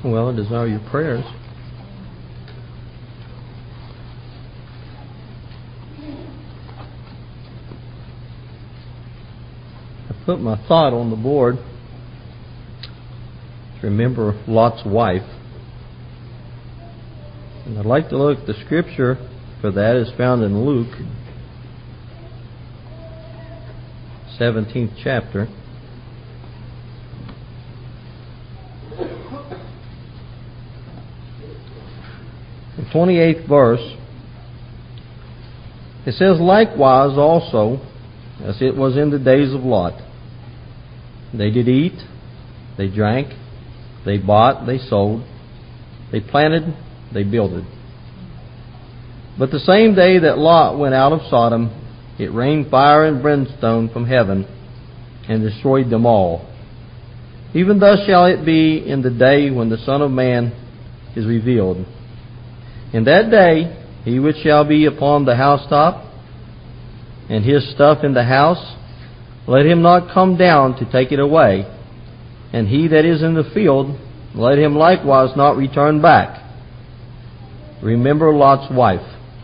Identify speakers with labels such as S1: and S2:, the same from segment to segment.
S1: Well, I desire your prayers. I put my thought on the board. Remember Lot's wife. And I'd like to look at the scripture for that is found in Luke, 17th chapter. The 28th verse. It says, likewise also, as it was in the days of Lot, they did eat, they drank, they bought, they sold, they planted, they builded. But the same day that Lot went out of Sodom, it rained fire and brimstone from heaven and destroyed them all. Even thus shall it be in the day when the Son of Man is revealed. In that day, he which shall be upon the housetop, and his stuff in the house, let him not come down to take it away. And he that is in the field, let him likewise not return back. Remember Lot's wife.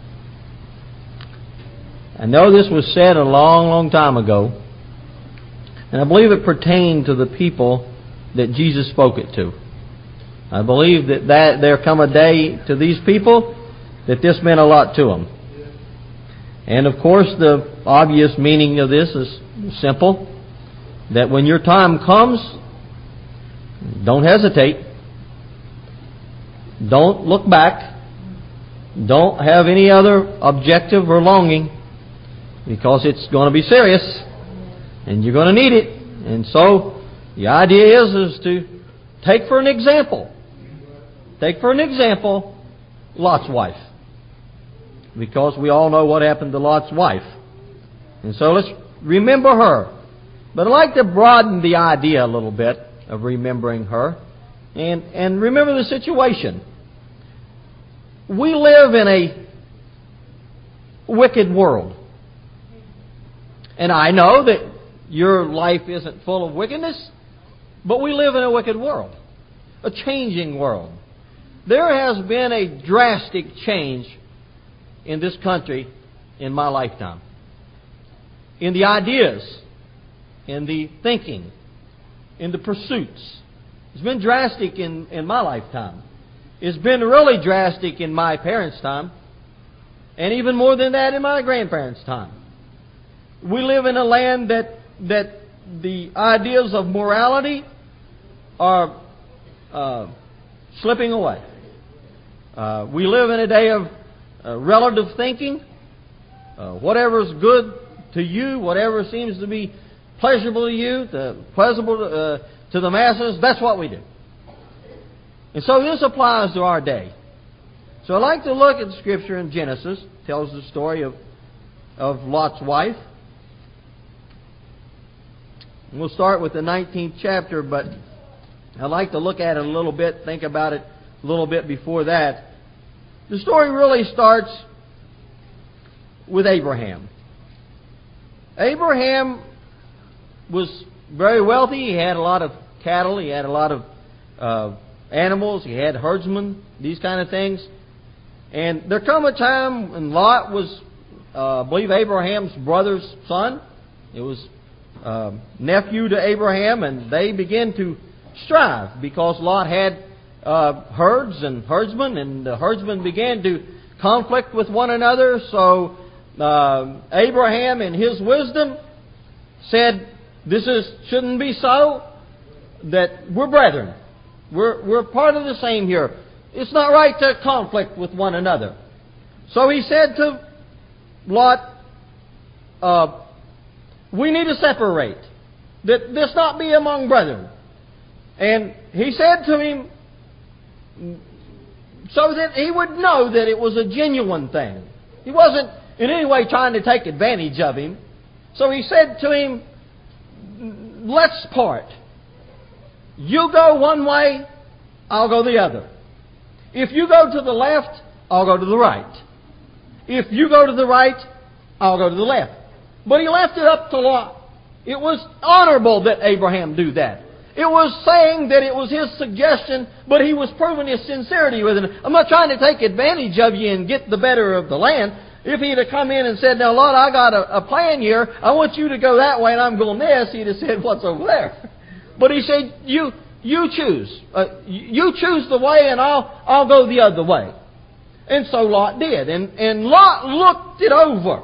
S1: I know this was said a long, long time ago, and I believe it pertained to the people that Jesus spoke it to. I believe that there come a day to these people that this meant a lot to them. And of course, the obvious meaning of this is simple, that when your time comes, don't hesitate. Don't look back. Don't have any other objective or longing, because it's going to be serious and you're going to need it. And so the idea is to take for an example Lot's wife, because we all know what happened to Lot's wife. And so let's remember her. But I'd like to broaden the idea a little bit of remembering her and remember the situation. We live in a wicked world. And I know that your life isn't full of wickedness, but we live in a wicked world, a changing world. There has been a drastic change in this country in my lifetime. In the ideas, in the thinking, in the pursuits. It's been drastic in my lifetime. It's been really drastic in my parents' time, and even more than that in my grandparents' time. We live in a land that the ideas of morality are slipping away. We live in a day of relative thinking. Whatever is good to you, whatever seems to be pleasurable to you, pleasurable to the masses, that's what we do. And so this applies to our day. So I'd like to look at the scripture in Genesis. It tells the story of Lot's wife. And we'll start with the 19th chapter, but I'd like to look at it a little bit, think about it a little bit before that. The story really starts with Abraham. Abraham was very wealthy. He had a lot of cattle. He had a lot of animals. He had herdsmen, these kind of things. And there come a time when Lot was, I believe, Abraham's brother's son. It was nephew to Abraham, and they began to strive because Lot had herds and herdsmen, and the herdsmen began to conflict with one another. So Abraham, in his wisdom, said, shouldn't be so, that we're brethren. We're part of the same here. It's not right to conflict with one another. So he said to Lot, we need to separate. That this not be among brethren. And he said to him, so that he would know that it was a genuine thing. He wasn't in any way trying to take advantage of him. So he said to him, let's part. You go one way, I'll go the other. If you go to the left, I'll go to the right. If you go to the right, I'll go to the left. But he left it up to Lot. It was honorable that Abraham do that. it was saying that it was his suggestion, but he was proving his sincerity with it. I'm not trying to take advantage of you and get the better of the land. If he'd have come in and said, now, Lord, I got a plan here. I want you to go that way and I'm going this, he'd have said, what's over there? But he said, you choose. You choose the way and I'll go the other way. And so Lot did. And Lot looked it over.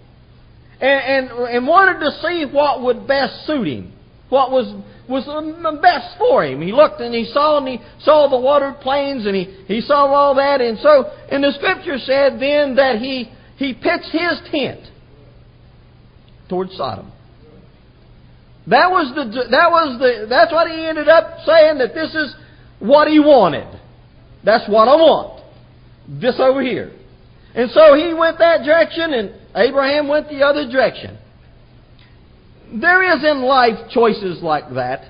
S1: And wanted to see what would best suit him. What was best for him. He looked and he saw the watered plains and he saw all that. And so, and the Scripture said then that he pitched his tent towards Sodom. That's what he ended up saying, that this is what he wanted. That's what I want. This over here. And so he went that direction and Abraham went the other direction. There is in life choices like that.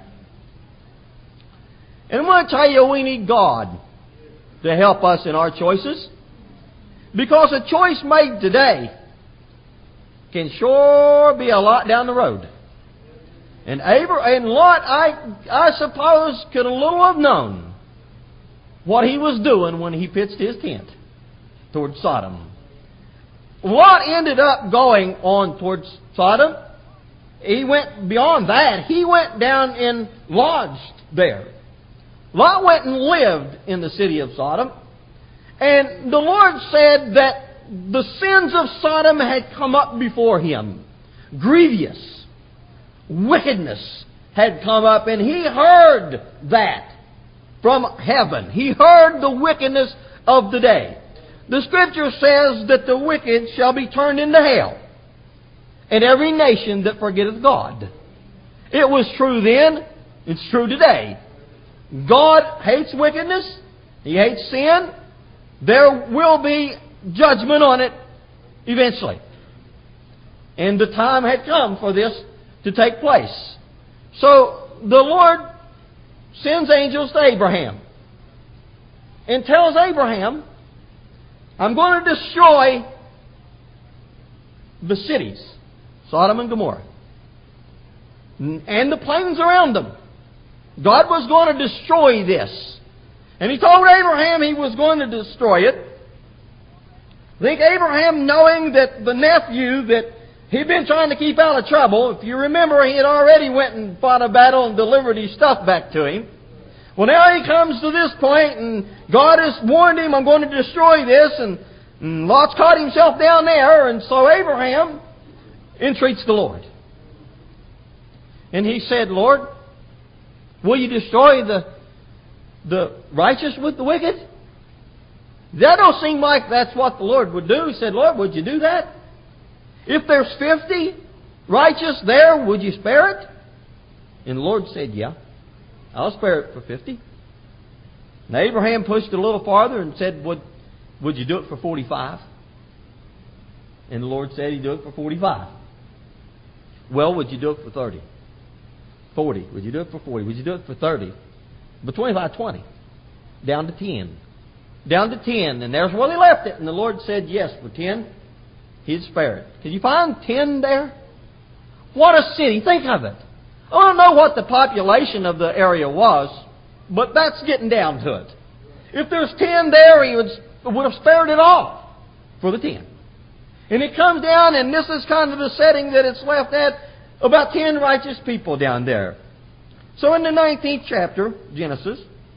S1: And I want to tell you, we need God to help us in our choices. Because a choice made today can sure be a lot down the road. And Lot, I suppose, could a little have known what he was doing when he pitched his tent towards Sodom. Lot ended up going on towards Sodom. He went beyond that. He went down and lodged there. Lot went and lived in the city of Sodom. And the Lord said that the sins of Sodom had come up before him. Grievous wickedness had come up, and he heard that from heaven. He heard the wickedness of the day. The Scripture says that the wicked shall be turned into hell, and every nation that forgetteth God. It was true then, it's true today. God hates wickedness, He hates sin. There will be judgment on it eventually. And the time had come for this to take place. So the Lord sends angels to Abraham and tells Abraham, I'm going to destroy the cities, Sodom and Gomorrah, and the plains around them. God was going to destroy this. And He told Abraham He was going to destroy it. I think Abraham, knowing that the nephew that he'd been trying to keep out of trouble, if you remember, he had already went and fought a battle and delivered his stuff back to him. Well, now he comes to this point, and God has warned him, I'm going to destroy this, and Lot's caught himself down there, and so Abraham entreats the Lord. And he said, Lord, will you destroy the righteous with the wicked? That don't seem like that's what the Lord would do. He said, Lord, would you do that? If there's 50 righteous there, would you spare it? And the Lord said, yeah, I'll spare it for 50. And Abraham pushed a little farther and said, would you do it for 45? And the Lord said He'd do it for 45. Well, would you do it for 30? 40. Would you do it for 40? Would you do it for 30? But 25, 20. Down to 10. Down to 10. And there's where they left it. And the Lord said, yes, for 10, He'd spare it. Can you find 10 there? What a city. Think of it. I don't know what the population of the area was, but that's getting down to it. If there's 10 there, He would have spared it all for the 10. And it comes down, and this is kind of the setting that it's left at, about 10 righteous people down there. So in the 19th chapter, Genesis,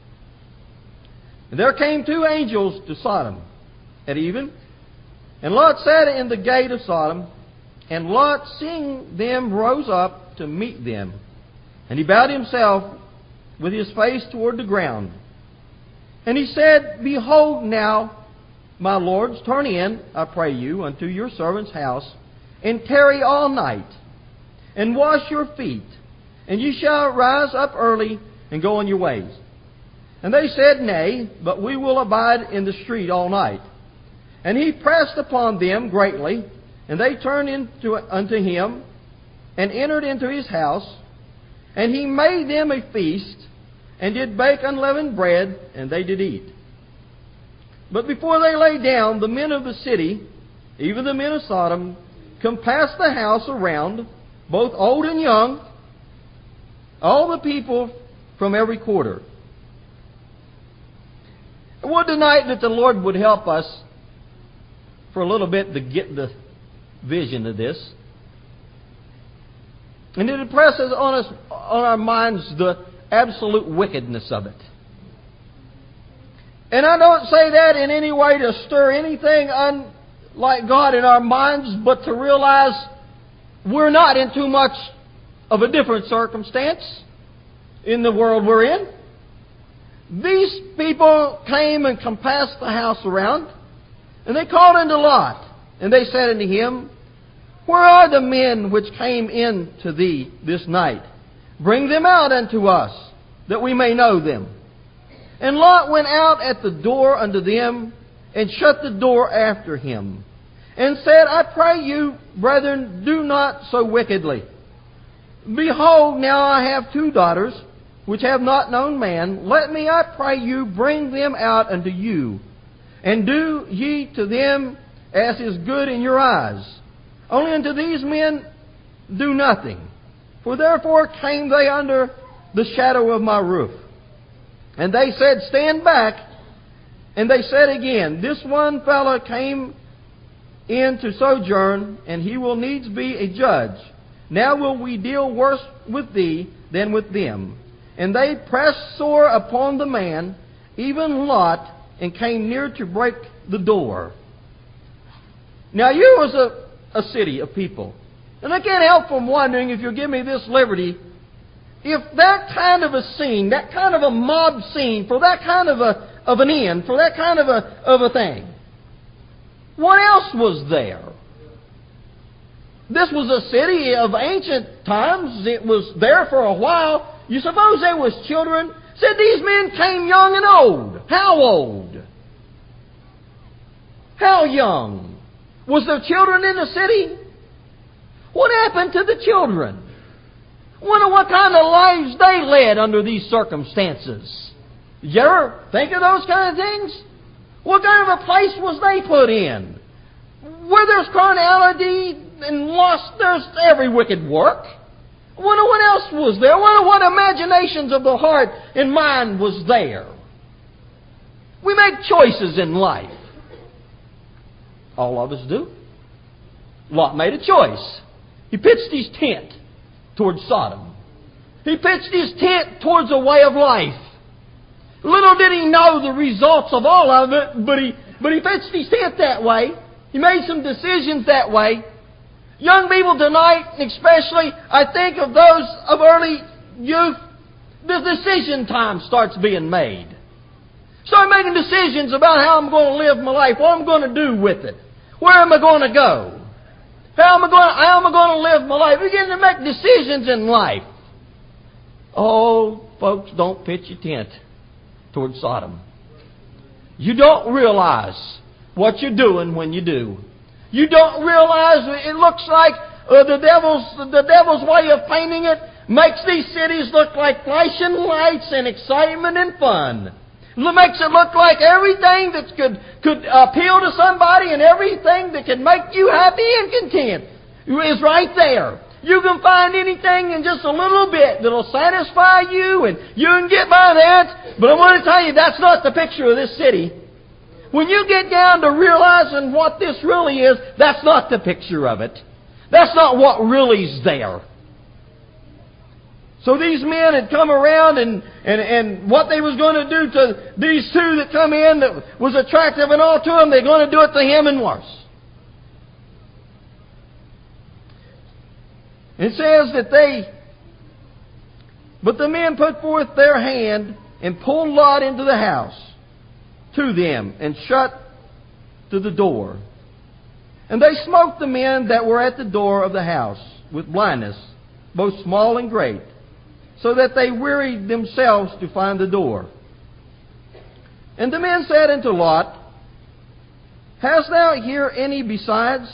S1: there came 2 angels to Sodom at even, and Lot sat in the gate of Sodom, and Lot, seeing them, rose up to meet them. And he bowed himself with his face toward the ground. And he said, Behold now, my lords, turn in, I pray you, unto your servant's house, and tarry all night, and wash your feet, and ye shall rise up early, and go on your ways. And they said, Nay, but we will abide in the street all night. And he pressed upon them greatly, and they turned unto him, and entered into his house. And he made them a feast, and did bake unleavened bread, and they did eat. But before they lay down, the men of the city, even the men of Sodom, compassed the house around, both old and young. All the people from every quarter. I would tonight that the Lord would help us for a little bit to get the vision of this. And it impresses on us, on our minds, the absolute wickedness of it. And I don't say that in any way to stir anything unlike God in our minds, but to realize we're not in too much of a different circumstance in the world we're in. These people came and compassed the house around, and they called unto Lot, and they said unto him, Where are the men which came in to thee this night? Bring them out unto us, that we may know them. And Lot went out at the door unto them, and shut the door after him, and said, I pray you, brethren, do not so wickedly. Behold, now I have 2 daughters, which have not known man. Let me, I pray you, bring them out unto you, and do ye to them as is good in your eyes. Only unto these men do nothing. For therefore came they under the shadow of my roof. And they said, Stand back. And they said again, This one fellow came in to sojourn, and he will needs be a judge. Now will we deal worse with thee than with them. And they pressed sore upon the man, even Lot, and came near to break the door. Now here was a city of people. And I can't help from wondering, if you'll give me this liberty, if that kind of a scene, that kind of a mob scene, for that kind of an end, for that kind of a thing, what else was there? This was a city of ancient times. It was there for a while. You suppose there was children? Said these men came young and old. How old? How young? Was there children in the city? What happened to the children? Wonder what kind of lives they led under these circumstances. Did you ever think of those kind of things? What kind of a place was they put in? Where there's carnality and lust, there's every wicked work. Wonder what else was there. Wonder what imaginations of the heart and mind was there. We make choices in life. All of us do. Lot made a choice. He pitched his tent towards Sodom. He pitched his tent towards a way of life. Little did he know the results of all of it, but he pitched his tent that way. He made some decisions that way. Young people tonight, especially, I think of those of early youth, the decision time starts being made. Start making decisions about how I'm going to live my life, what I'm going to do with it, where am I going to go, how am I going to live my life. We're getting to make decisions in life. Oh, folks, don't pitch your tent towards Sodom. You don't realize what you're doing when you do. You don't realize it looks like the devil's way of painting it makes these cities look like flashing lights and excitement and fun. It makes it look like everything that could appeal to somebody and everything that can make you happy and content is right there. You can find anything in just a little bit that'll satisfy you, and you can get by that. But I want to tell you, that's not the picture of this city. When you get down to realizing what this really is, that's not the picture of it. That's not what really is there. So these men had come around, and what they was going to do to these 2 that come in that was attractive and all to them, they're going to do it to him and worse. It says that but the men put forth their hand and pulled Lot into the house to them and shut to the door. And they smote the men that were at the door of the house with blindness, both small and great, so that they wearied themselves to find the door. And the men said unto Lot, Hast thou here any besides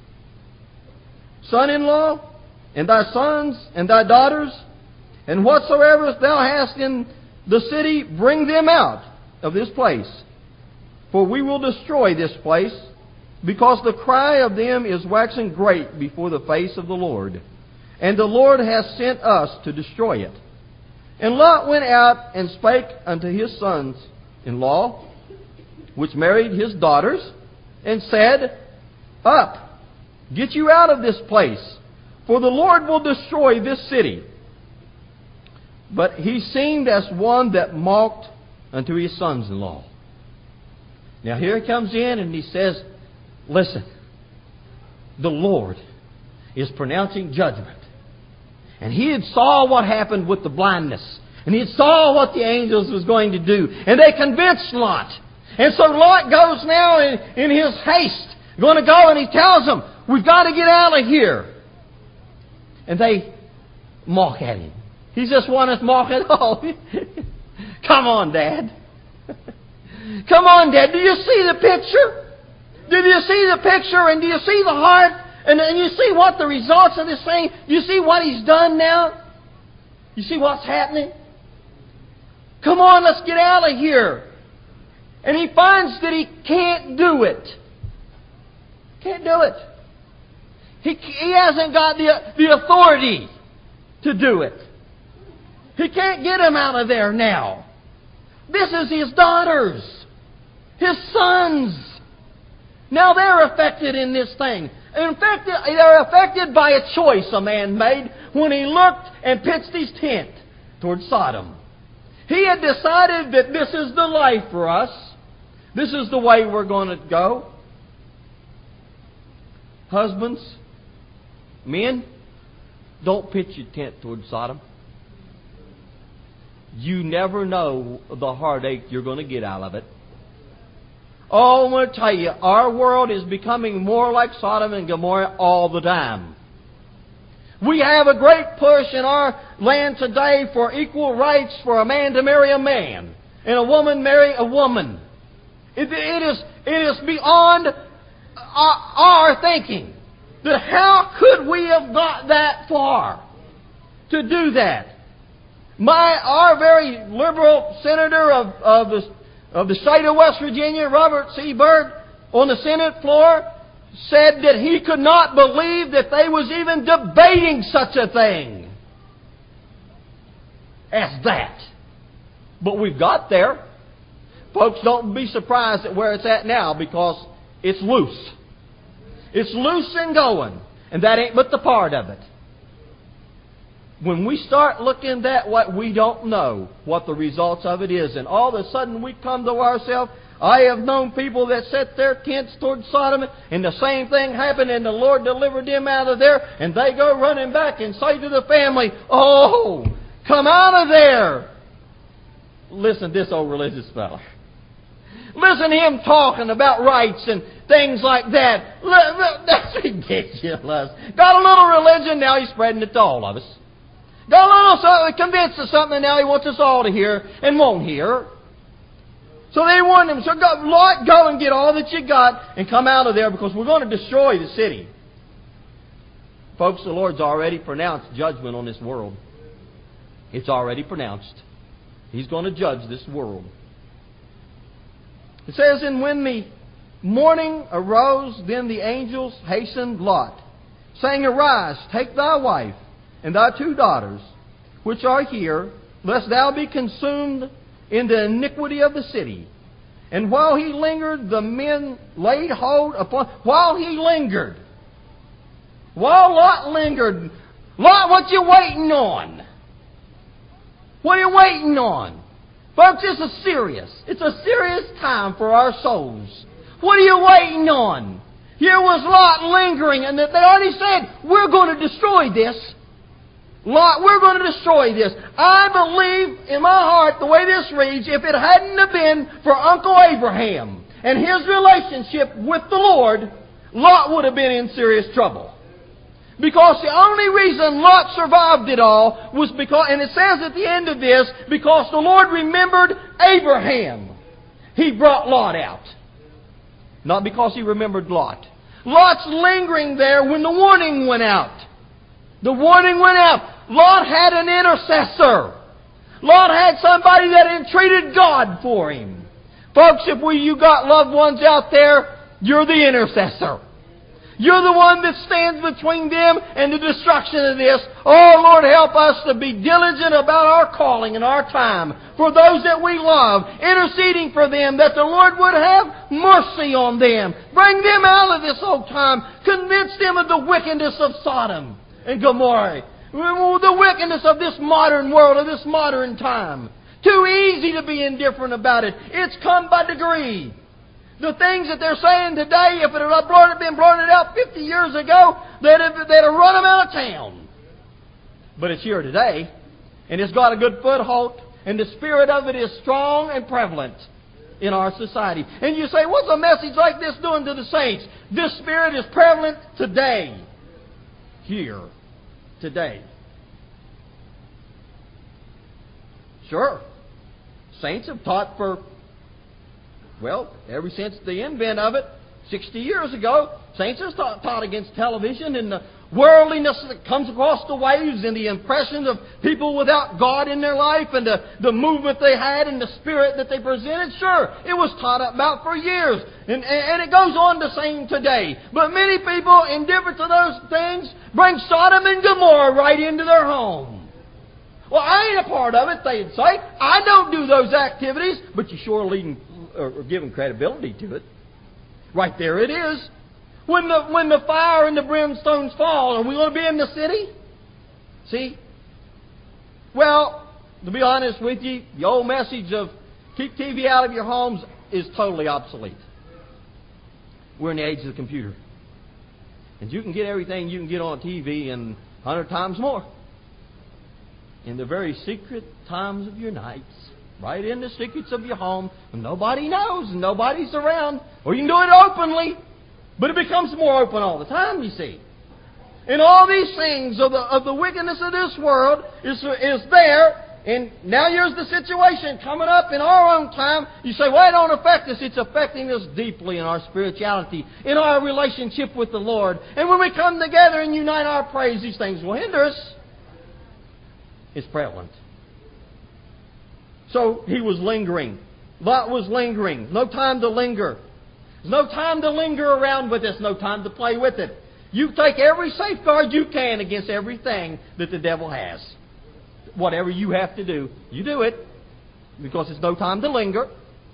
S1: son-in-law, and thy sons, and thy daughters? And whatsoever thou hast in the city, bring them out of this place. For we will destroy this place, because the cry of them is waxing great before the face of the Lord. And the Lord hath sent us to destroy it. And Lot went out and spake unto his sons-in-law, which married his daughters, and said, Up, get you out of this place, for the Lord will destroy this city. But he seemed as one that mocked unto his sons-in-law. Now here he comes in and he says, Listen, the Lord is pronouncing judgment. And he had saw what happened with the blindness. And he had saw what the angels was going to do. And they convinced Lot. And so Lot goes now in his haste, going to go, and he tells them, We've got to get out of here. And they mock at him. He's just one that's mocking. Oh, come on, Dad. Come on, Dad. Do you see the picture? Do you see the picture? And do you see the heart? And you see what the results of this thing? You see what he's done now? You see what's happening? Come on, let's get out of here. And he finds that he can't do it. Can't do it. He hasn't got the authority to do it. He can't get him out of there now. This is his daughters. His sons. Now they're affected in this thing. In fact, they're affected by a choice a man made when he looked and pitched his tent toward Sodom. He had decided that this is the life for us. This is the way we're going to go. Husbands, men, don't pitch your tent toward Sodom. You never know the heartache you're going to get out of it. Oh, I'm going to tell you, our world is becoming more like Sodom and Gomorrah all the time. We have a great push in our land today for equal rights for a man to marry a man and a woman marry a woman. It is beyond our thinking that how could we have got that far to do that? Our very liberal senator of the state of West Virginia, Robert C. Byrd, on the Senate floor, said that he could not believe that they was even debating such a thing as that. But we've got there. Folks, don't be surprised at where it's at now, because it's loose. It's loose and going. And that ain't but the part of it. When we start looking at what we don't know what the results of it is, and all of a sudden we come to ourselves, I have known people that set their tents toward Sodom, and the same thing happened, and the Lord delivered them out of there, and they go running back and say to the family, Oh, come out of there. Listen to this old religious fella. Listen to him talking about rights and things like that. That's ridiculous. Got a little religion, now he's spreading it to all of us. Got a little convinced of something, and now he wants us all to hear and won't hear. So they warned him, so Lord, go and get all that you got and come out of there, because we're going to destroy the city. Folks, the Lord's already pronounced judgment on this world. It's already pronounced. He's going to judge this world. It says, And when the morning arose, then the angels hastened Lot, saying, Arise, take thy wife and thy 2 daughters, which are here, lest thou be consumed in the iniquity of the city. And while he lingered, the men laid hold upon... While Lot lingered, Lot, what you waiting on? What are you waiting on? Folks, this is serious. It's a serious time for our souls. What are you waiting on? Here was Lot lingering, and they already said, we're going to destroy this. Lot, we're going to destroy this. I believe in my heart, the way this reads, if it hadn't have been for Uncle Abraham and his relationship with the Lord, Lot would have been in serious trouble. Because the only reason Lot survived it all was because, and it says at the end of this, because the Lord remembered Abraham. He brought Lot out. Not because He remembered Lot. Lot's lingering there when the warning went out. The warning went out. Lot had an intercessor. Lot had somebody that entreated God for him. Folks, if you got loved ones out there, you're the intercessor. You're the one that stands between them and the destruction of this. Oh, Lord, help us to be diligent about our calling and our time for those that we love, interceding for them, that the Lord would have mercy on them. Bring them out of this old time. Convince them of the wickedness of Sodom and Gomorrah. The wickedness of this modern world, of this modern time. Too easy to be indifferent about it. It's come by degree. The things that they're saying today, if it had been brought out 50 years ago, they'd have run them out of town. But it's here today, and it's got a good foothold, and the spirit of it is strong and prevalent in our society. And you say, what's a message like this doing to the saints? This spirit is prevalent today. Here. Today. Sure. Saints have taught for, ever since the invent of it, 60 years ago, saints have taught against television and the worldliness that comes across the waves and the impressions of people without God in their life and the movement they had and the spirit that they presented. Sure, it was taught about for years. And it goes on the same today. But many people, indifferent to those things, bring Sodom and Gomorrah right into their home. Well, I ain't a part of it, they'd say. I don't do those activities, but you sure leading or giving credibility to it. Right there it is. When the fire and the brimstones fall, are we going to be in the city? See? Well, to be honest with you, the old message of keep TV out of your homes is totally obsolete. We're in the age of the computer. And you can get everything you can get on TV and 100 times more. In the very secret times of your nights, right in the secrets of your home, and nobody knows and nobody's around. Or you can do it openly, but it becomes more open all the time, you see. And all these things of the wickedness of this world is there. And now here's the situation coming up in our own time. You say, well, it don't affect us. It's affecting us deeply in our spirituality, in our relationship with the Lord. And when we come together and unite our praise, these things will hinder us. It's prevalent. So he was lingering. Lot was lingering. No time to linger. There's no time to linger around with this. No time to play with it. You take every safeguard you can against everything that the devil has. Whatever you have to do, you do it. Because it's no time to linger.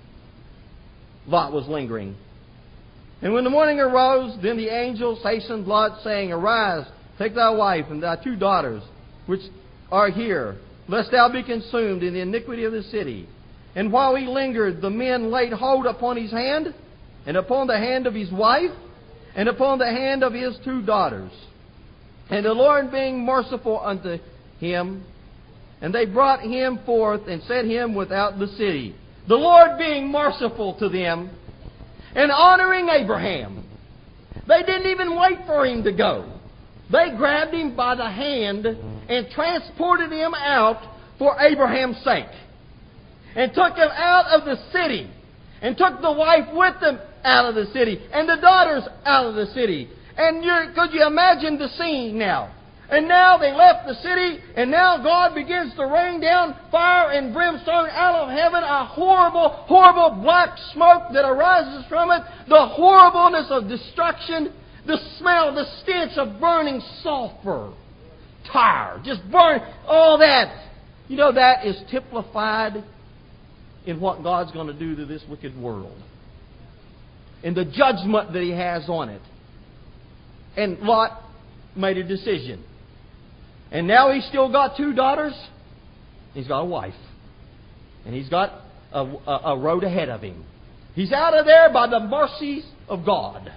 S1: Lot was lingering. And when the morning arose, then the angels hastened Lot, saying, Arise, take thy wife and thy 2 daughters, which are here, lest thou be consumed in the iniquity of the city. And while he lingered, the men laid hold upon his hand, and upon the hand of his wife, and upon the hand of his 2 daughters. And the Lord being merciful unto him, and they brought him forth and set him without the city. The Lord being merciful to them, and honoring Abraham. They didn't even wait for him to go. They grabbed him by the hand and transported him out for Abraham's sake. And took him out of the city. And took the wife with them out of the city. And the daughters out of the city. And could you imagine the scene now? And now they left the city, and now God begins to rain down fire and brimstone out of heaven, a horrible, horrible black smoke that arises from it, the horribleness of destruction, the smell, the stench of burning sulfur, tar, just burn, all that. You know, that is typified in what God's going to do to this wicked world, in the judgment that He has on it. And Lot made a decision. And now he's still got 2 daughters. He's got a wife. And he's got a road ahead of him. He's out of there by the mercies of God.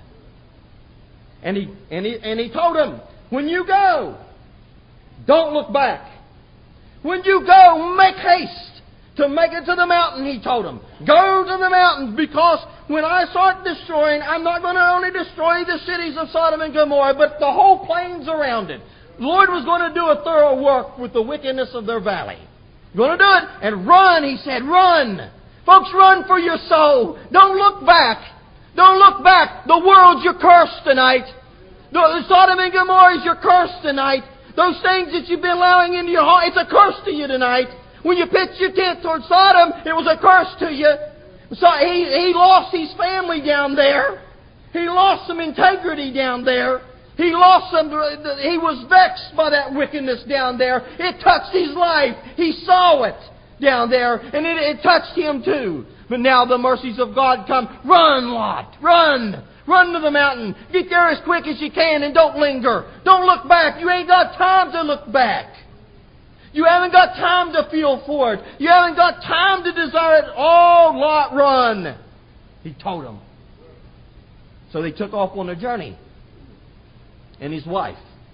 S1: And he told him, when you go, don't look back. When you go, make haste to make it to the mountain, he told him. Go to the mountains, because when I start destroying, I'm not going to only destroy the cities of Sodom and Gomorrah, but the whole plains around it. The Lord was going to do a thorough work with the wickedness of their valley. He's going to do it. And run, he said, run. Folks, run for your soul. Don't look back. Don't look back. The world's your curse tonight. The Sodom and Gomorrah is your curse tonight. Those things that you've been allowing into your heart, it's a curse to you tonight. When you pitched your tent toward Sodom, it was a curse to you. So he lost his family down there. He lost some integrity down there. He was vexed by that wickedness down there. It touched his life. He saw it down there, and it touched him too. But now the mercies of God come. Run, Lot, run! Run to the mountain. Get there as quick as you can and don't linger. Don't look back. You ain't got time to look back. You haven't got time to feel for it. You haven't got time to desire it. Oh, Lot, run! He told them. So they took off on a journey. And his wife.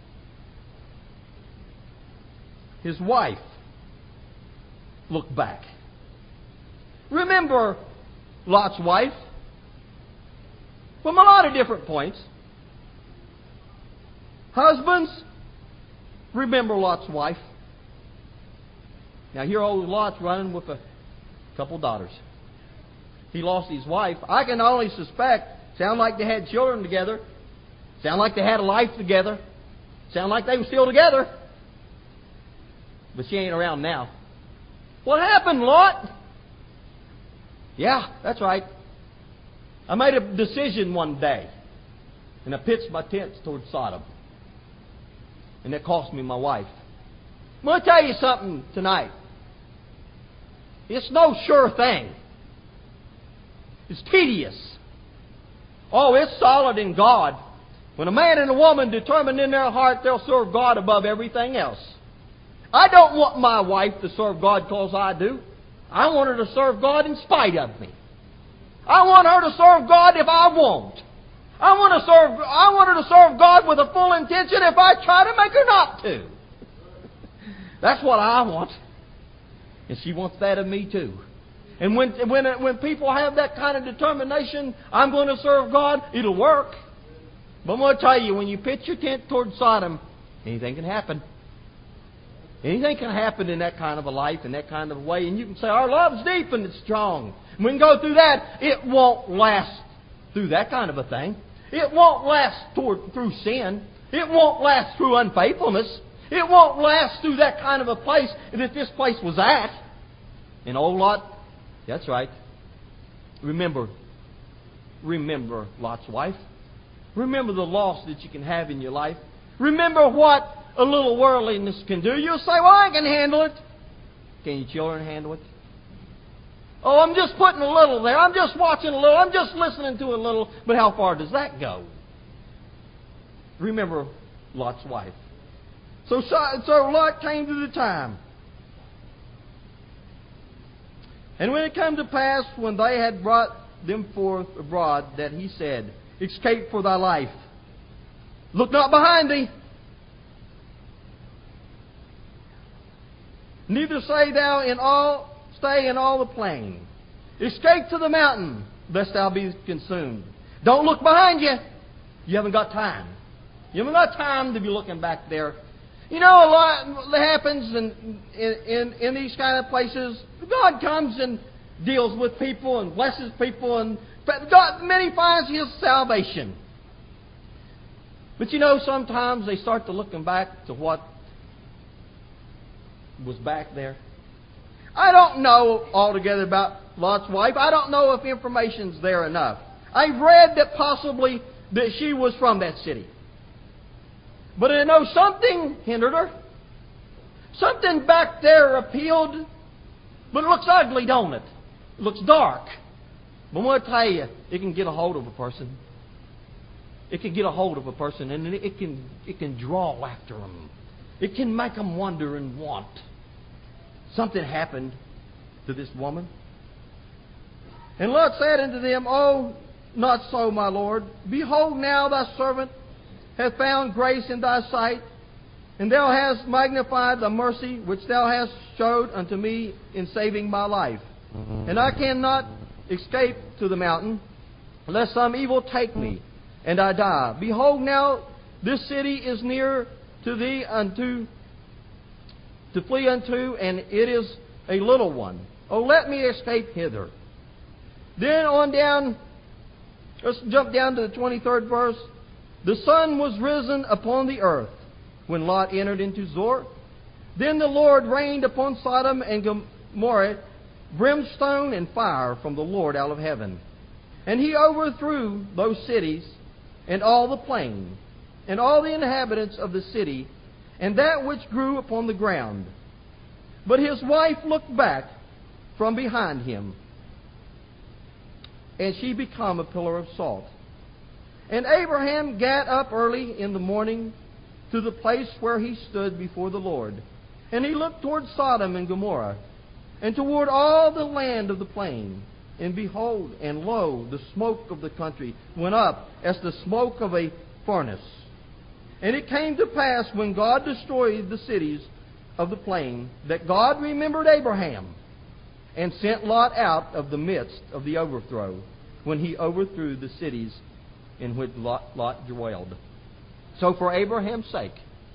S1: His wife looked back. Remember Lot's wife from a lot of different points. Husbands, remember Lot's wife. Now here old Lot's running with a couple daughters. He lost his wife. I can only suspect, sound like they had children together. Sound like they had a life together. Sound like they were still together. But she ain't around now. What happened, Lot? Yeah, that's right. I made a decision one day. And I pitched my tents towards Sodom. And it cost me my wife. I'm going to tell you something tonight. It's no sure thing. It's tedious. Oh, it's solid in God. When a man and a woman determine in their heart they'll serve God above everything else. I don't want my wife to serve God because I do. I want her to serve God in spite of me. I want her to serve God if I won't. I want her to serve God with a full intention if I try to make her not to. That's what I want. And she wants that of me too. And when people have that kind of determination, I'm going to serve God, it'll work. But I'm going to tell you, when you pitch your tent towards Sodom, anything can happen. Anything can happen in that kind of a life, in that kind of a way. And you can say, our love's deep and it's strong. And we can go through that. It won't last through that kind of a thing. It won't last through sin. It won't last through unfaithfulness. It won't last through that kind of a place that this place was at. And old Lot, that's right. Remember Lot's wife. Remember the loss that you can have in your life. Remember what a little worldliness can do. You'll say, well, I can handle it. Can your children handle it? Oh, I'm just putting a little there. I'm just watching a little. I'm just listening to a little. But how far does that go? Remember Lot's wife. So Lot came to the time. And when it came to pass, when they had brought them forth abroad, that he said, escape for thy life. Look not behind thee. Neither stay in all the plain. Escape to the mountain, lest thou be consumed. Don't look behind you. You haven't got time. You haven't got time to be looking back there. You know, a lot that happens in these kind of places. God comes and deals with people and blesses people, and God, many finds His salvation. But you know, sometimes they start to looking back to what was back there. I don't know altogether about Lot's wife. I don't know if information's there enough. I've read that possibly that she was from that city. But I know something hindered her. Something back there appealed. But it looks ugly, don't it? It looks dark. But I'm going to tell you, it can get a hold of a person. It can get a hold of a person, and it can draw after them. It can make them wonder and want. Something happened to this woman. And Lot said unto them, Oh, not so, my Lord. Behold, now thy servant hath found grace in thy sight, and thou hast magnified the mercy which thou hast showed unto me in saving my life. And I cannot escape to the mountain, lest some evil take me, and I die. Behold, now this city is near to thee to flee unto, and it is a little one. Oh, let me escape hither. Then on down, let's jump down to the 23rd verse. The sun was risen upon the earth when Lot entered into Zoar. Then the Lord rained upon Sodom and Gomorrah brimstone and fire from the Lord out of heaven. And he overthrew those cities and all the plain, and all the inhabitants of the city, and that which grew upon the ground. But his wife looked back from behind him, and she became a pillar of salt. And Abraham gat up early in the morning to the place where he stood before the Lord. And he looked toward Sodom and Gomorrah, and toward all the land of the plain. And behold, and lo, the smoke of the country went up as the smoke of a furnace. And it came to pass, when God destroyed the cities of the plain, that God remembered Abraham, and sent Lot out of the midst of the overthrow, when he overthrew the cities in which Lot dwelled. So for Abraham's sake,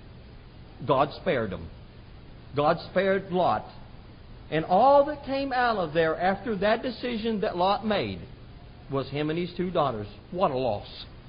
S1: God spared him. God spared Lot. And all that came out of there after that decision that Lot made was him and his 2 daughters. What a loss.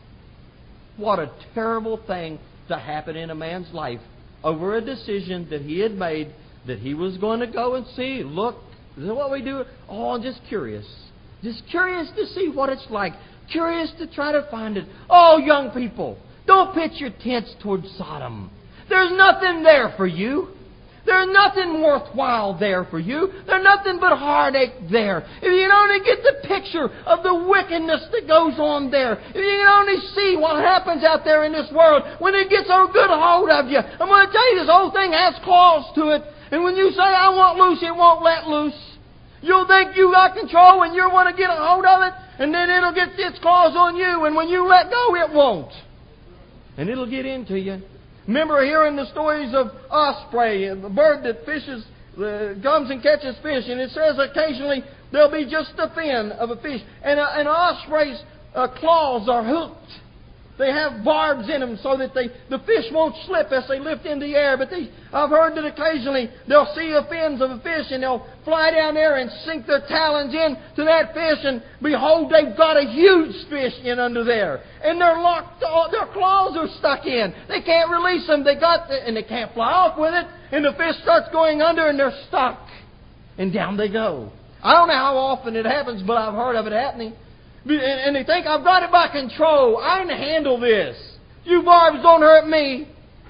S1: What a terrible thing to happen in a man's life over a decision that he had made, that he was going to go and see. Look, this is what we do. Oh, I'm just curious. Just curious to see what it's like. Curious to try to find it. Oh, young people, don't pitch your tents towards Sodom. There's nothing there for you. There's nothing worthwhile there for you. There's nothing but heartache there. If you can only get the picture of the wickedness that goes on there, if you can only see what happens out there in this world, when it gets a good hold of you, I'm going to tell you, this whole thing has claws to it. And when you say, I want loose, it won't let loose. You'll think you got control and you want to get a hold of it, and then it'll get its claws on you, and when you let go, it won't. And it'll get into you. Remember hearing the stories of osprey, the bird that fishes, comes and catches fish, and it says occasionally there'll be just a fin of a fish, and an osprey's claws are hooked. They have barbs in them so that the fish won't slip as they lift in the air. But I've heard that occasionally they'll see the fins of a fish and they'll fly down there and sink their talons into that fish, and behold, they've got a huge fish in under there. And they're locked, their claws are stuck in. They can't release them. And they can't fly off with it. And the fish starts going under and they're stuck. And down they go. I don't know how often it happens, but I've heard of it happening. And they think, I've got it by control. I can handle this. You barbs don't hurt me.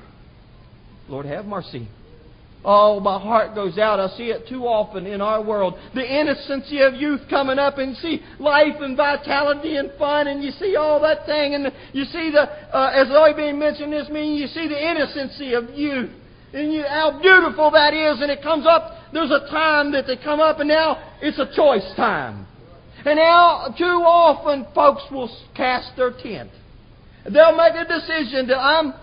S1: Lord, have mercy. Oh, my heart goes out. I see it too often in our world. The innocency of youth coming up, and you see life and vitality and fun, and you see all that thing, and you see as already been mentioned this meeting, you see the innocency of youth. And how beautiful that is, and it comes up. There's a time that they come up, and now it's a choice time. And now, too often, folks will cast their tent. They'll make a decision that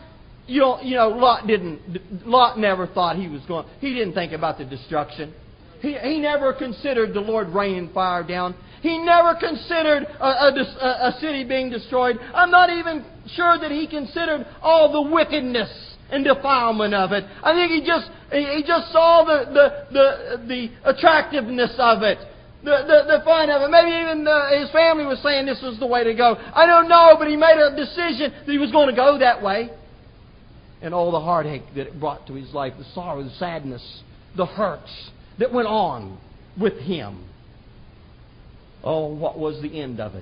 S1: Lot never thought he was going. He didn't think about the destruction. He never considered the Lord raining fire down. He never considered a city being destroyed. I'm not even sure that he considered all the wickedness and defilement of it. I think he just saw the attractiveness of it. The fun of it. Maybe even his family was saying this was the way to go. I don't know, but he made a decision that he was going to go that way. And all the heartache that it brought to his life, the sorrow, the sadness, the hurts that went on with him. Oh, what was the end of it?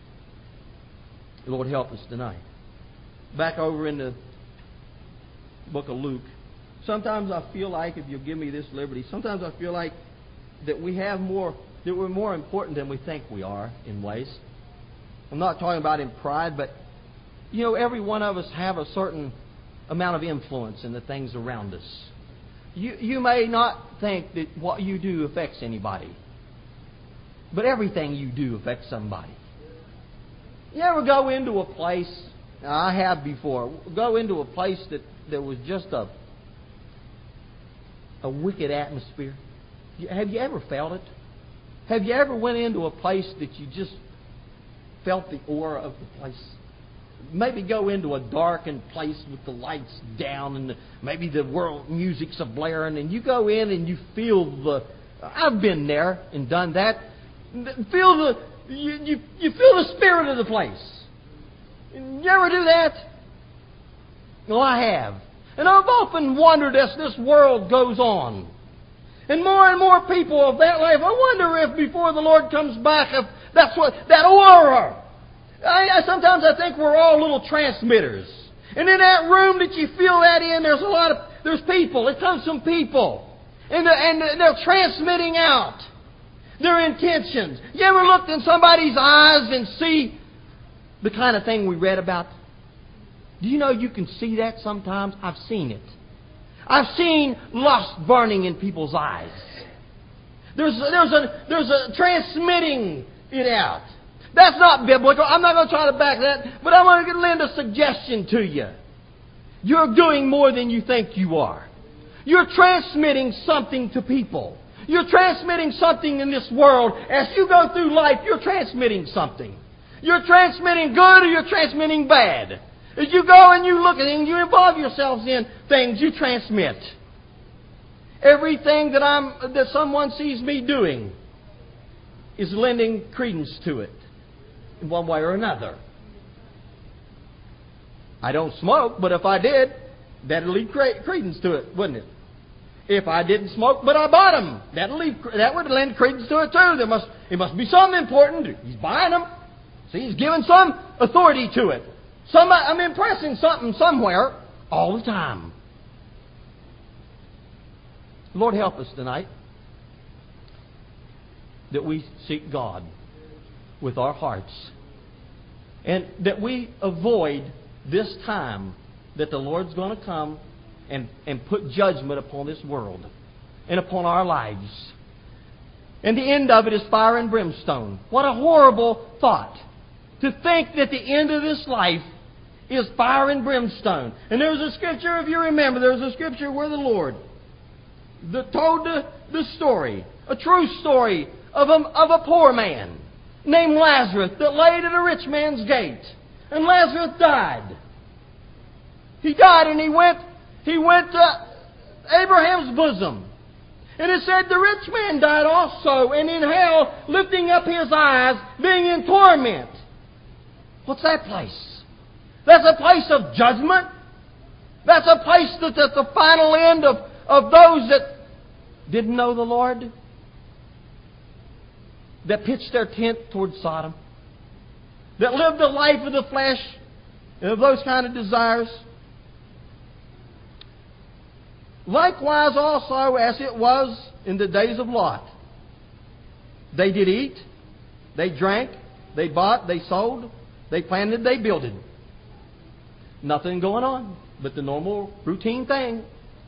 S1: Lord, help us tonight. Back over in the book of Luke. Sometimes I feel like, if you'll give me this liberty, sometimes I feel like that we're more important than we think we are in ways. I'm not talking about in pride, but every one of us have a certain amount of influence in the things around us. You may not think that what you do affects anybody, but everything you do affects somebody. You ever go into a place, I have before, go into a place that there was just a wicked atmosphere? Have you ever felt it? Have you ever went into a place that you just felt the aura of the place? Maybe go into a darkened place with the lights down and maybe the world music's a-blaring, and you go in and you feel I've been there and done that. You feel the spirit of the place. You ever do that? Well, I have. And I've often wondered as this world goes on, and more people of that life, I wonder if before the Lord comes back, if That's what, that aura. Sometimes I think we're all little transmitters. And in that room that you feel that in, there's people. It comes from people. And they're transmitting out their intentions. You ever looked in somebody's eyes and see the kind of thing we read about? Do you know you can see that sometimes? I've seen it. I've seen lust burning in people's eyes. There's a transmitting it out. That's not biblical. I'm not going to try to back that, but I want to lend a suggestion to you. You're doing more than you think you are. You're transmitting something to people. You're transmitting something in this world. As you go through life, you're transmitting something. You're transmitting good or you're transmitting bad. As you go and you look at it and you involve yourselves in things, you transmit. Everything that someone sees me doing is lending credence to it in one way or another. I don't smoke, but if I did, that'd lead credence to it, wouldn't it? If I didn't smoke, but I bought them, that would lend credence to it too. It must be something important. He's buying them. See, he's giving some authority to it. I'm impressing something somewhere all the time. Lord, help us tonight that we seek God with our hearts and that we avoid this time that the Lord's going to come and put judgment upon this world and upon our lives. And the end of it is fire and brimstone. What a horrible thought to think that the end of this life is fire and brimstone. And there's a scripture, if you remember, there's a scripture where the Lord told the story, a true story of a poor man named Lazarus that laid at a rich man's gate. And Lazarus died. He died and he went to Abraham's bosom. And it said the rich man died also, and in hell, lifting up his eyes, being in torment. What's that place? That's a place of judgment. That's a place that's at the final end of those that didn't know the Lord, that pitched their tent towards Sodom, that lived a life of the flesh and of those kind of desires. Likewise also as it was in the days of Lot. They did eat, they drank, they bought, they sold, they planted, they builded. Nothing going on but the normal routine thing.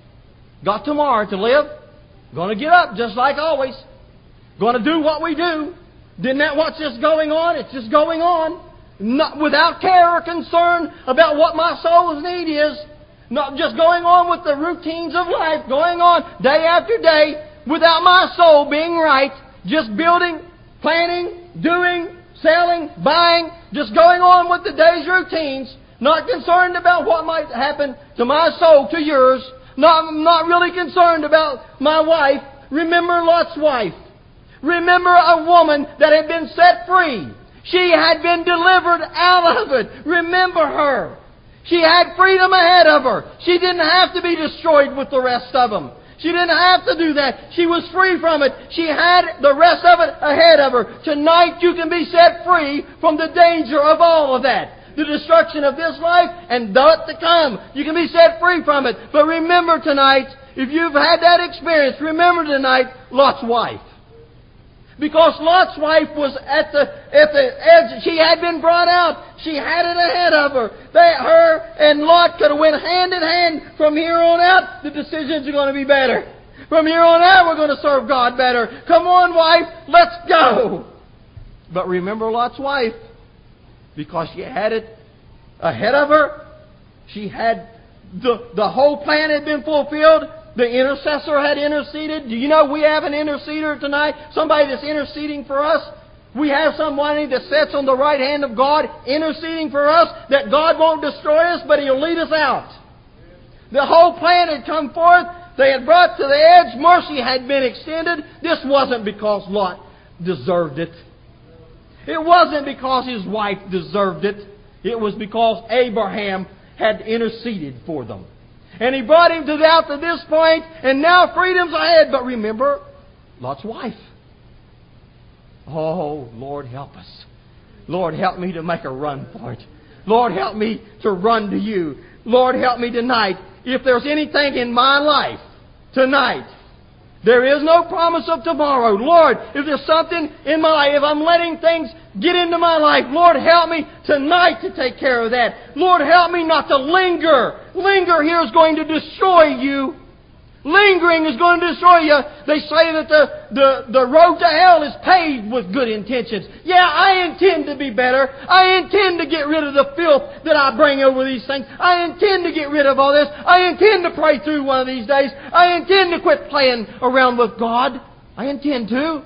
S1: Got tomorrow to live. Going to get up just like always. Going to do what we do. Isn't that what's just going on? It's just going on. Not without care or concern about what my soul's need is. Not just going on with the routines of life. Going on day after day without my soul being right. Just building, planning, doing, selling, buying. Just going on with the day's routines. Not concerned about what might happen to my soul, to yours. Not really concerned about my wife. Remember Lot's wife. Remember a woman that had been set free. She had been delivered out of it. Remember her. She had freedom ahead of her. She didn't have to be destroyed with the rest of them. She didn't have to do that. She was free from it. She had the rest of it ahead of her. Tonight you can be set free from the danger of all of that. The destruction of this life and that to come. You can be set free from it. But remember tonight, if you've had that experience, remember tonight Lot's wife. Because Lot's wife was at the edge. She had been brought out. She had it ahead of her. Her and Lot could have went hand in hand. From here on out, the decisions are going to be better. From here on out, we're going to serve God better. Come on, wife, let's go. But remember Lot's wife. Because she had it ahead of her. She had the whole plan had been fulfilled. The intercessor had interceded. Do you know we have an interceder tonight? Somebody that's interceding for us. We have somebody that sits on the right hand of God interceding for us, that God won't destroy us, but He'll lead us out. The whole plan had come forth. They had brought to the edge. Mercy had been extended. This wasn't because Lot deserved it. It wasn't because his wife deserved it. It was because Abraham had interceded for them. And he brought him out to this point, and now freedom's ahead. But remember Lot's wife. Oh, Lord, help us. Lord, help me to make a run for it. Lord, help me to run to You. Lord, help me tonight. If there's anything in my life tonight, there is no promise of tomorrow. Lord, if there's something in my life, if I'm letting things get into my life, Lord, help me tonight to take care of that. Lord, help me not to linger. Linger here is going to destroy you. Lingering is going to destroy you. They say that the road to hell is paved with good intentions. Yeah, I intend to be better. I intend to get rid of the filth that I bring over these things. I intend to get rid of all this. I intend to pray through one of these days. I intend to quit playing around with God. I intend to.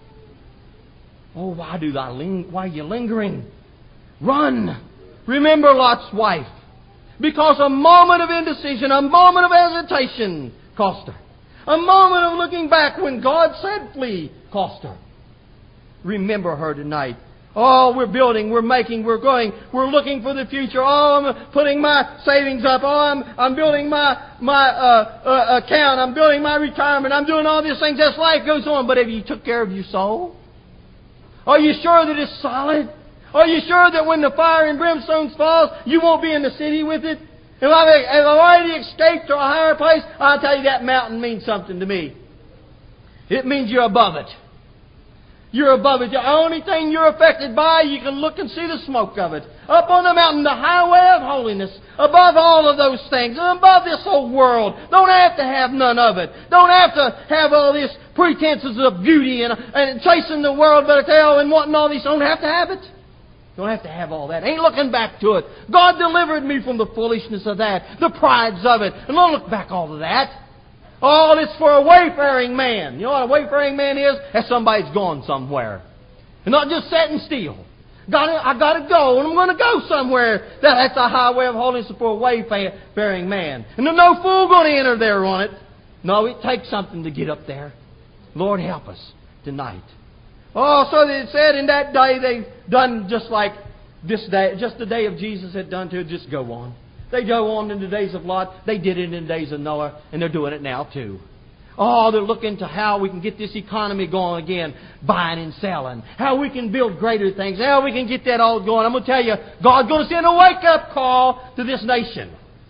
S1: Oh, why are you lingering? Run. Remember Lot's wife. Because a moment of indecision, a moment of hesitation cost her. A moment of looking back when God said flee cost her. Remember her tonight. Oh, we're building, we're making, we're going, we're looking for the future. Oh, I'm putting my savings up. Oh, I'm building my account. I'm building my retirement. I'm doing all these things as life goes on. But have you took care of your soul? Are you sure that it's solid? Are you sure that when the fire and brimstone falls, you won't be in the city with it? If I've already escaped to a higher place, I'll tell you that mountain means something to me. It means you're above it. You're above it. The only thing you're affected by, you can look and see the smoke of it. Up on the mountain, the highway of holiness. Above all of those things. And above this whole world. Don't have to have none of it. Don't have to have all these pretenses of beauty and chasing the world by the tail and wanting all these. Don't have to have it. Don't have to have all that. Ain't looking back to it. God delivered me from the foolishness of that, the prides of it. And don't look back all of that. All it's for a wayfaring man. You know what a wayfaring man is? That's somebody's gone somewhere. And not just sitting still. I got to go, and I'm going to go somewhere. That's a highway of holiness for a wayfaring man. And there's no fool going to enter there on it. No, it takes something to get up there. Lord, help us tonight. Oh, so it said in that day they've done just like this day, just the day of Jesus had done to just go on. They go on in the days of Lot. They did it in the days of Noah, and they're doing it now too. Oh, they're looking to how we can get this economy going again, buying and selling. How we can build greater things. How we can get that all going. I'm going to tell you, God's going to send a wake-up call to this nation.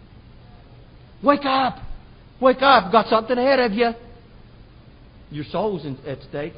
S1: Wake up. Wake up. Got something ahead of you. Your soul's at stake.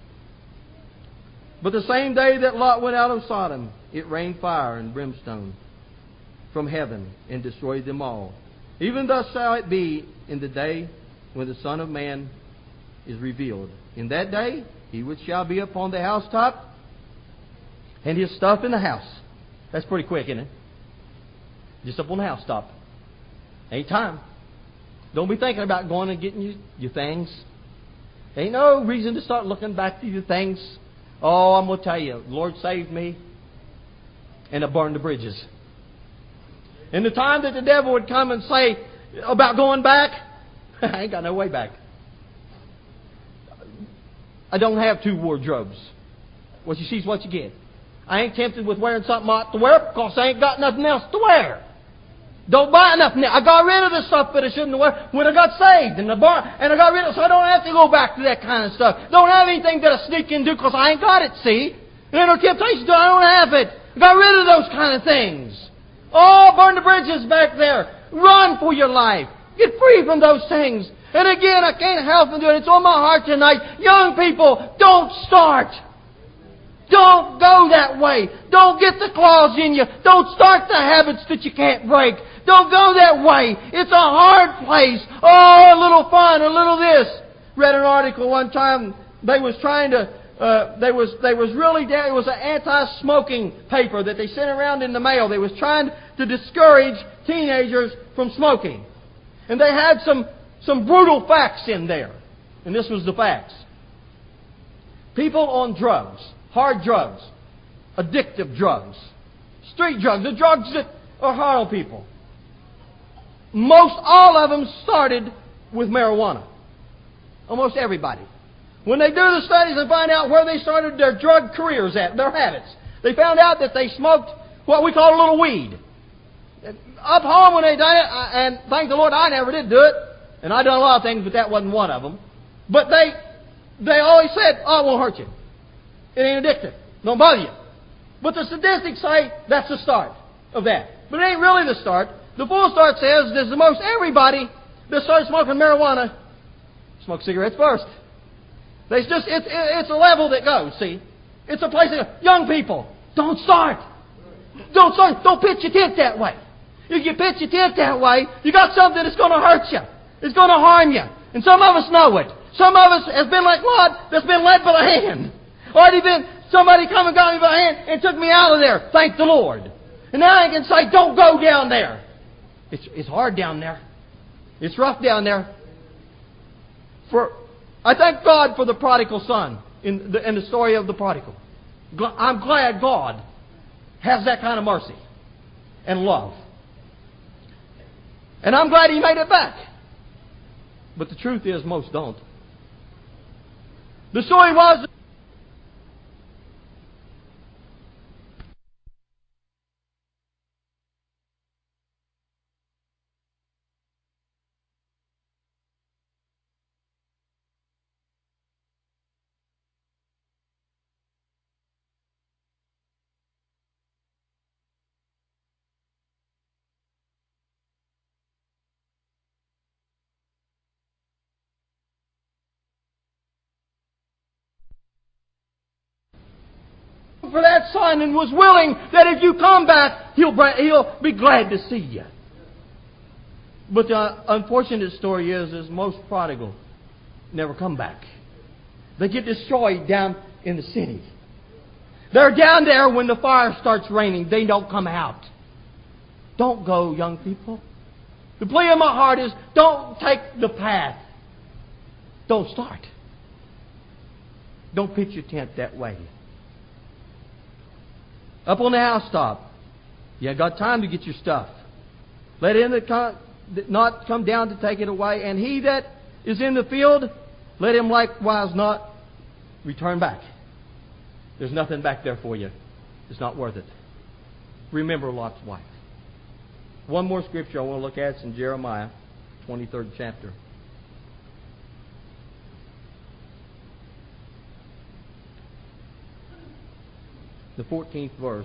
S1: But the same day that Lot went out of Sodom, it rained fire and brimstone from heaven and destroyed them all. Even thus shall it be in the day when the Son of Man is revealed. In that day, he which shall be upon the housetop and his stuff in the house. That's pretty quick, isn't it? Just up on the housetop. Ain't time. Don't be thinking about going and getting your things. Ain't no reason to start looking back to your things. Oh, I'm going to tell you, Lord saved me, and I burned the bridges. And the time that the devil would come and say about going back, I ain't got no way back. I don't have two wardrobes. What you see is what you get. I ain't tempted with wearing something I ought to wear because I ain't got nothing else to wear. Don't buy nothing. I got rid of the stuff that I shouldn't wear when I got saved and I got rid of it, so I don't have to go back to that kind of stuff. Don't have anything that I sneak into because I ain't got it, see? There ain't no temptation, I don't have it. I got rid of those kind of things. Oh, burn the bridges back there. Run for your life. Get free from those things. And again, I can't help but do it. It's on my heart tonight. Young people, don't start. Don't go that way. Don't get the claws in you. Don't start the habits that you can't break. Don't go that way. It's a hard place. Oh, a little fun, a little this. Read an article one time. They was trying to. It was an anti-smoking paper that they sent around in the mail. They was trying to discourage teenagers from smoking, and they had some brutal facts in there. And this was the facts. People on drugs, hard drugs, addictive drugs, street drugs, the drugs that are hard on people. Most all of them started with marijuana. Almost everybody. When they do the studies and find out where they started their drug careers at, their habits, they found out that they smoked what we call a little weed. Up home when they done it, and thank the Lord I never did do it, and I done a lot of things, but that wasn't one of them. But they always said, oh, it won't hurt you.
S2: It ain't addictive. Don't bother you. But the statistics say that's the start of that. But it ain't really the start. The full start says there's the most everybody that starts smoking marijuana smoke cigarettes first. It's a level that goes, see. It's a place that, young people, don't start. Don't start. Don't pitch your tent that way. If you pitch your tent that way, you got something that's going to hurt you. It's going to harm you. And some of us know it. Some of us has been like Lot that's been led by the hand. Or it been somebody come and got me by the hand and took me out of there. Thank the Lord. And now I can say, don't go down there. It's hard down there. It's rough down there. I thank God for the prodigal son in the story of the prodigal. I'm glad God has that kind of mercy and love. And I'm glad He made it back. But the truth is, most don't. The story was... for that son and was willing that if you come back, he'll be glad to see you. But the unfortunate story is most prodigal never come back. They get destroyed down in the city. They're down there when the fire starts raining. They don't come out. Don't go, young people. The plea of my heart is don't take the path. Don't start. Don't pitch your tent that way. Up on the housetop, you got time to get your stuff. Let him that not come down to take it away, and he that is in the field, let him likewise not return back. There's nothing back there for you. It's not worth it. Remember Lot's wife. One more scripture I want to look at is in Jeremiah, 23rd chapter. The 14th verse.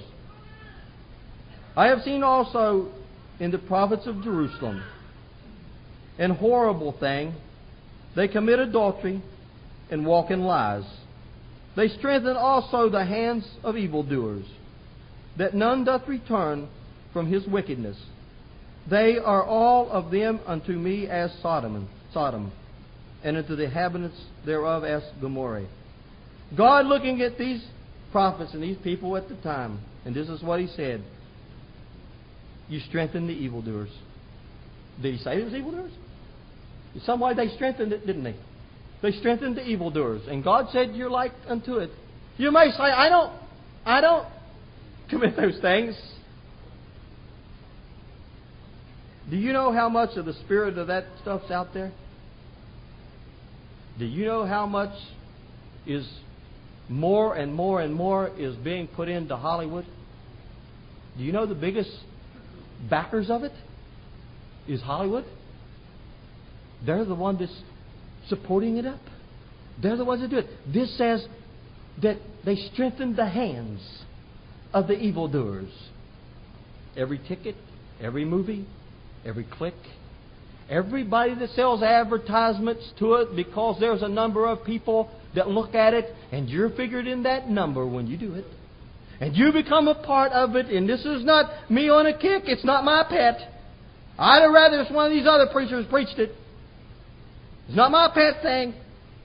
S2: I have seen also in the prophets of Jerusalem an horrible thing. They commit adultery and walk in lies. They strengthen also the hands of evildoers, that none doth return from his wickedness. They are all of them unto me as Sodom, and unto the inhabitants thereof as Gomorrah. God looking at these prophets and these people at the time, and this is what He said: you strengthen the evildoers. Did He say it was evildoers? In some way they strengthened it, didn't they? They strengthened the evildoers, and God said, "You're like unto it." You may say, "I don't commit those things." Do you know how much of the spirit of that stuff's out there? Do you know how much is more and more and more is being put into Hollywood? Do you know the biggest backers of it is Hollywood? They're the one that's supporting it up. They're the ones that do it. This says that they strengthen the hands of the evildoers. Every ticket, every movie, every click, everybody that sells advertisements to it, because there's a number of people that look at it, and you're figured in that number when you do it. And you become a part of it, and this is not me on a kick. It's not my pet. I'd have rather it's one of these other preachers preached it. It's not my pet thing.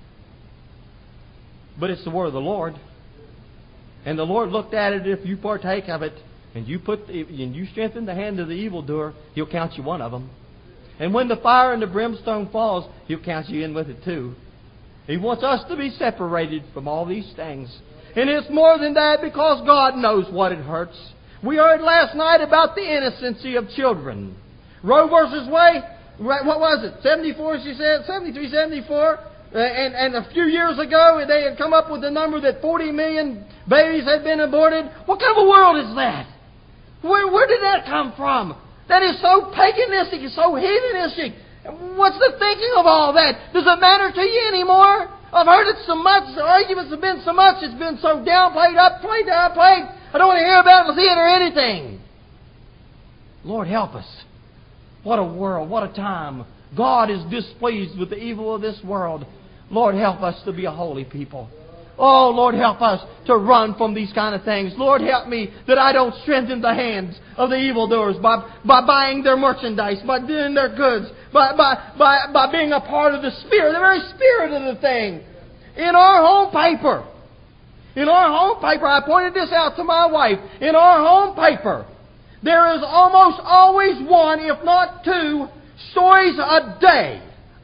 S2: But it's the word of the Lord. And the Lord looked at it. If you partake of it, and you strengthen the hand of the evildoer, He'll count you one of them. And when the fire and the brimstone falls, He'll count you in with it too. He wants us to be separated from all these things. And it's more than that, because God knows what it hurts. We heard last night about the innocency of children. Roe versus Wade, what was it? 74, she said? 73, 74? And a few years ago, they had come up with the number that 40 million babies had been aborted. What kind of a world is that? Where did that come from? That is so paganistic, it's so heathenistic. What's the thinking of all that? Does it matter to you anymore? I've heard it so much. The arguments have been so much. It's been so downplayed, upplayed, downplayed. I don't want to hear about it in the theater or anything. Lord, help us. What a world. What a time. God is displeased with the evil of this world. Lord, help us to be a holy people. Oh, Lord, help us to run from these kind of things. Lord, help me that I don't strengthen the hands of the evildoers by buying their merchandise, by doing their goods, by being a part of the Spirit, the very spirit of the thing. In our home paper, I pointed this out to my wife. In our home paper, there is almost always one, if not two, stories a day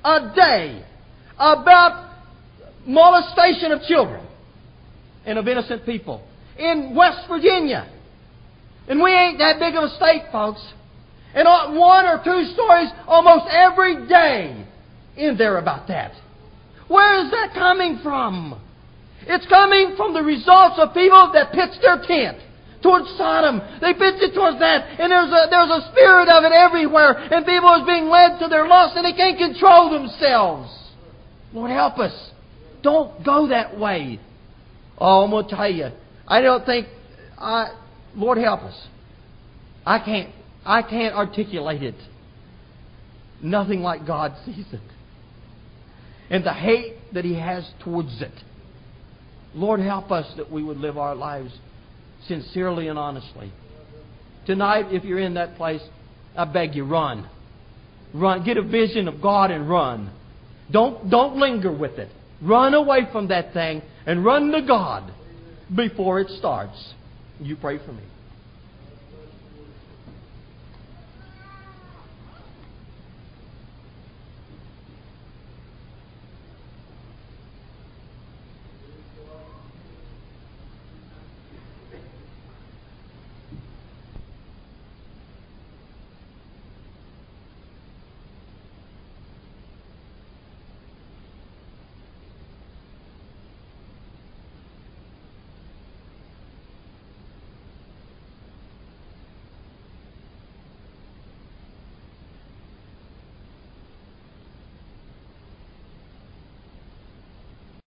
S2: about molestation of children and of innocent people in West Virginia. And we ain't that big of a state, folks. And one or two stories almost every day in there about that. Where is that coming from? It's coming from the results of people that pitched their tent towards Sodom. They pitched it towards that. And there's a spirit of it everywhere. And people are being led to their lust and they can't control themselves. Lord, help us. Don't go that way. Oh, I'm going to tell you. I don't think... Lord, help us. I can't articulate it. Nothing like God sees it. And the hate that He has towards it. Lord, help us that we would live our lives sincerely and honestly. Tonight, if you're in that place, I beg you, run. Run. Get a vision of God and run. Don't linger with it. Run away from that thing and run to God before it starts. You pray for me.